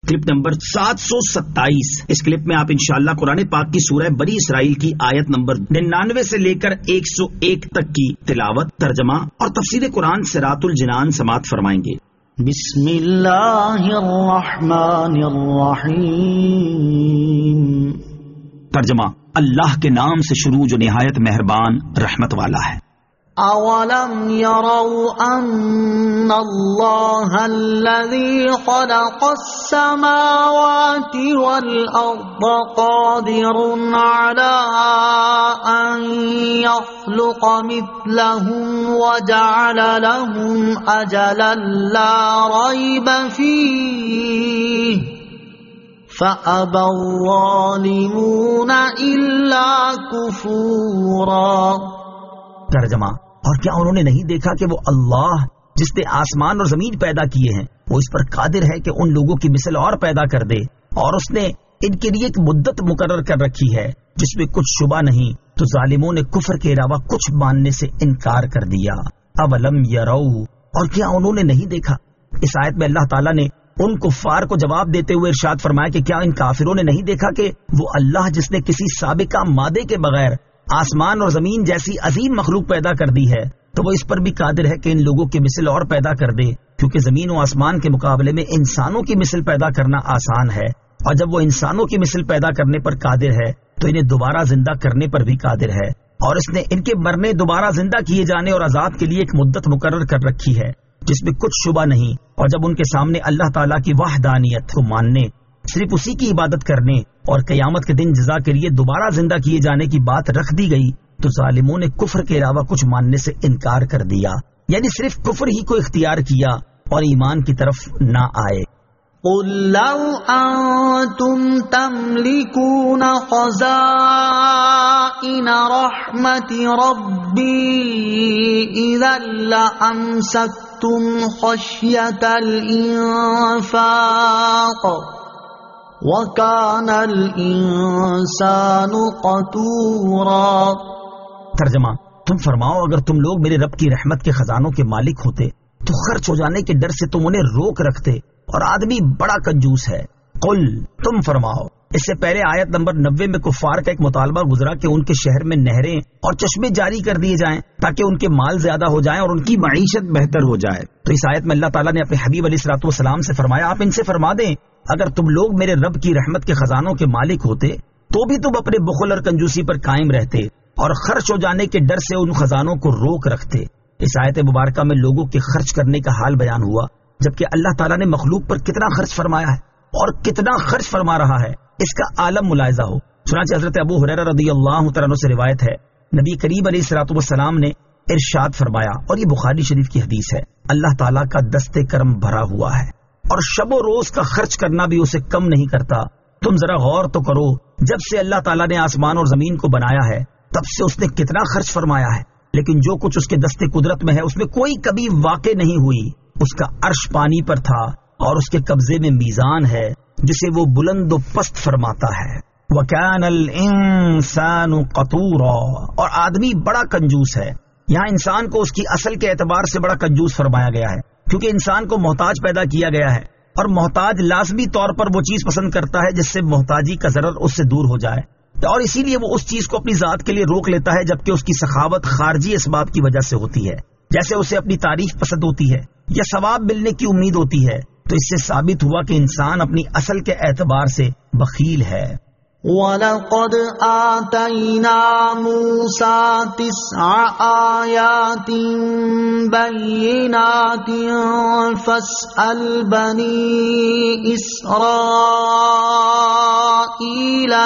Clip number 727۔ اس clip میں آپ انشاءاللہ قرآن پاک کی سورہ بنی اسرائیل کی آیت نمبر 99 سے لے کر 101 تک کی تلاوت، ترجمہ اور تفسیر قرآن صراط الجنان سماعت فرمائیں گے۔ بسم اللہ الرحمن الرحیم۔ ترجمہ، اللہ کے نام سے شروع جو نہایت مہربان رحمت والا ہے۔ اولم يروا ان اللہ الذی خلق السماوات والارض قادر علی ان یخلق مثلهم وجعل لهم اجلا لا ریب فیہ فأبى الظالمون الا کفورا۔ ترجمہ، اور کیا انہوں نے نہیں دیکھا کہ وہ اللہ جس نے آسمان اور زمین پیدا کیے ہیں وہ اس پر قادر ہے کہ ان لوگوں کی مثل اور پیدا کر دے، اور اس نے ان کے لیے ایک مدت مقرر کر رکھی ہے جس میں کچھ شبہ نہیں، تو ظالموں نے کفر کے علاوہ کچھ ماننے سے انکار کر دیا۔ اولم یرو، اور کیا انہوں نے نہیں دیکھا۔ اس آیت میں اللہ تعالیٰ نے ان کفار کو جواب دیتے ہوئے ارشاد فرمایا کہ کیا ان کافروں نے نہیں دیکھا کہ وہ اللہ جس نے کسی سابقہ مادے کے بغیر آسمان اور زمین جیسی عظیم مخلوق پیدا کر دی ہے، تو وہ اس پر بھی قادر ہے کہ ان لوگوں کی مثل اور پیدا کر دے، کیونکہ زمین و آسمان کے مقابلے میں انسانوں کی مثل پیدا کرنا آسان ہے، اور جب وہ انسانوں کی مثل پیدا کرنے پر قادر ہے تو انہیں دوبارہ زندہ کرنے پر بھی قادر ہے، اور اس نے ان کے مرنے، دوبارہ زندہ کیے جانے اور عذاب کے لیے ایک مدت مقرر کر رکھی ہے جس میں کچھ شبہ نہیں۔ اور جب ان کے سامنے اللہ تعالیٰ کی وحدانیت کو ماننے، صرف اسی کی عبادت کرنے اور قیامت کے دن جزا کے لیے دوبارہ زندہ کیے جانے کی بات رکھ دی گئی تو ظالموں نے کفر کے علاوہ کچھ ماننے سے انکار کر دیا، یعنی صرف کفر ہی کو اختیار کیا اور ایمان کی طرف نہ آئے۔ قل لو انتم تملكون خزائن رحمت ربی اذا لامسکتم خشیۃ الانفاق وَكَانَ الْإِنسَانُ قَتُورًا۔ ترجمہ، تم فرماؤ اگر تم لوگ میرے رب کی رحمت کے خزانوں کے مالک ہوتے تو خرچ ہو جانے کے ڈر سے تم انہیں روک رکھتے، اور آدمی بڑا کنجوس ہے۔ قل، تم فرماؤ۔ اس سے پہلے آیت نمبر 90 میں کفار کا ایک مطالبہ گزرا کہ ان کے شہر میں نہریں اور چشمے جاری کر دیے جائیں تاکہ ان کے مال زیادہ ہو جائیں اور ان کی معیشت بہتر ہو جائے۔ تو اس آیت میں اللہ تعالیٰ نے اپنے حبیب علیہ الصلوۃ والسلام سے فرمایا، آپ ان سے فرما دیں اگر تم لوگ میرے رب کی رحمت کے خزانوں کے مالک ہوتے تو بھی تم اپنے بخل اور کنجوسی پر قائم رہتے اور خرچ ہو جانے کے ڈر سے ان خزانوں کو روک رکھتے۔ اس آیت مبارکہ میں لوگوں کے خرچ کرنے کا حال بیان ہوا، جبکہ اللہ تعالیٰ نے مخلوق پر کتنا خرچ فرمایا ہے اور کتنا خرچ فرما رہا ہے اس کا عالم ملاحظہ ہو۔ چنانچہ حضرت ابو ہریرہ رضی اللہ تعالیٰ عنہ سے روایت ہے، نبی کریم علیہ الصلوۃ والسلام نے ارشاد فرمایا، اور یہ بخاری شریف کی حدیث ہے، اللہ تعالیٰ کا دست کرم بھرا ہوا ہے اور شب و روز کا خرچ کرنا بھی اسے کم نہیں کرتا۔ تم ذرا غور تو کرو، جب سے اللہ تعالیٰ نے آسمان اور زمین کو بنایا ہے تب سے اس نے کتنا خرچ فرمایا ہے، لیکن جو کچھ اس کے دست قدرت میں ہے اس میں کوئی کبھی واقع نہیں ہوئی۔ اس کا عرش پانی پر تھا اور اس کے قبضے میں میزان ہے جسے وہ بلند و پست فرماتا ہے۔ وَكَانَ الْإِنسَانُ قَتُورًا، اور آدمی بڑا کنجوس ہے۔ یہاں انسان کو اس کی اصل کے اعتبار سے بڑا کنجوس فرمایا گیا ہے، کیونکہ انسان کو محتاج پیدا کیا گیا ہے، اور محتاج لازمی طور پر وہ چیز پسند کرتا ہے جس سے محتاجی کا ضرر اس سے دور ہو جائے، اور اسی لیے وہ اس چیز کو اپنی ذات کے لیے روک لیتا ہے، جبکہ اس کی سخاوت خارجی اسباب کی وجہ سے ہوتی ہے، جیسے اسے اپنی تعریف پسند ہوتی ہے یا ثواب ملنے کی امید ہوتی ہے۔ تو اس سے ثابت ہوا کہ انسان اپنی اصل کے اعتبار سے بخیل ہے۔ وَلَقَدْ آتَيْنَا مُوسَى 9 آيَاتٍ بَيِّنَاتٍ فَاسْأَلْ بَنِي إِسْرَائِيلَ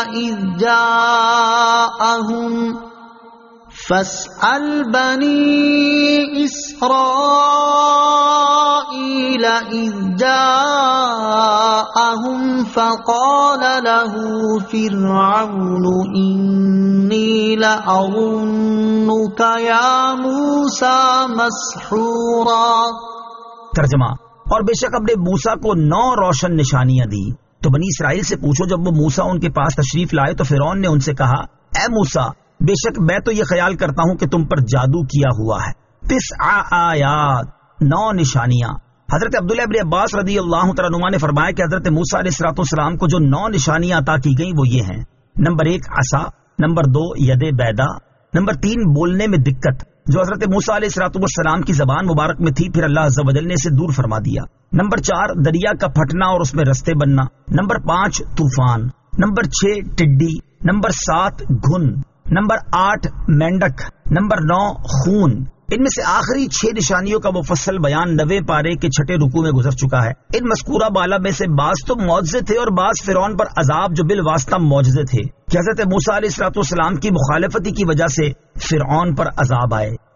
إِذْ جَاءَهُمْ فَقَالَ لَهُ فِرْعَوْنُ إِنِّي لَأَظُنُّكَ يَا مُوسَى مَسْحُورًا۔ ترجمہ، اور بے شک ہم نے موسیٰ کو 9 روشن نشانیاں دی، تو بنی اسرائیل سے پوچھو جب وہ موسیٰ ان کے پاس تشریف لائے تو فرعون نے ان سے کہا، اے موسیٰ، بے شک میں تو یہ خیال کرتا ہوں کہ تم پر جادو کیا ہوا ہے۔ 9 آیات، 9 نشانیاں، حضرت عبداللہ ابن عباس رضی اللہ تعالیٰ عنہ نے فرمایا کہ حضرت موسیٰ علیہ الصلوۃ والسلام کو جو 9 نشانیاں عطا کی گئیں وہ یہ ہیں: نمبر 1 عصا، نمبر 2 ید بیدا، نمبر 3 بولنے میں دقت جو حضرت موسیٰ علیہ الصلوۃ والسلام کی زبان مبارک میں تھی، پھر اللہ عز و جل نے اسے دور فرما دیا، نمبر 4 دریا کا پھٹنا اور اس میں رستے بننا، نمبر 5 طوفان، نمبر 6 ٹڈی، نمبر 7 گھن، نمبر 8 مینڈک، نمبر 9 خون۔ ان میں سے آخری 6 نشانیوں کا مفصل بیان 90 پارے کے 6 رکوع میں گزر چکا ہے۔ ان مذکورہ بالا میں سے بعض تو معجزے تھے اور بعض فرعون پر عذاب جو بالواسطہ معجزے تھے کہ حضرت موسیٰ علیہ الصلوۃ والسلام کی مخالفتی کی وجہ سے فرعون پر عذاب آئے۔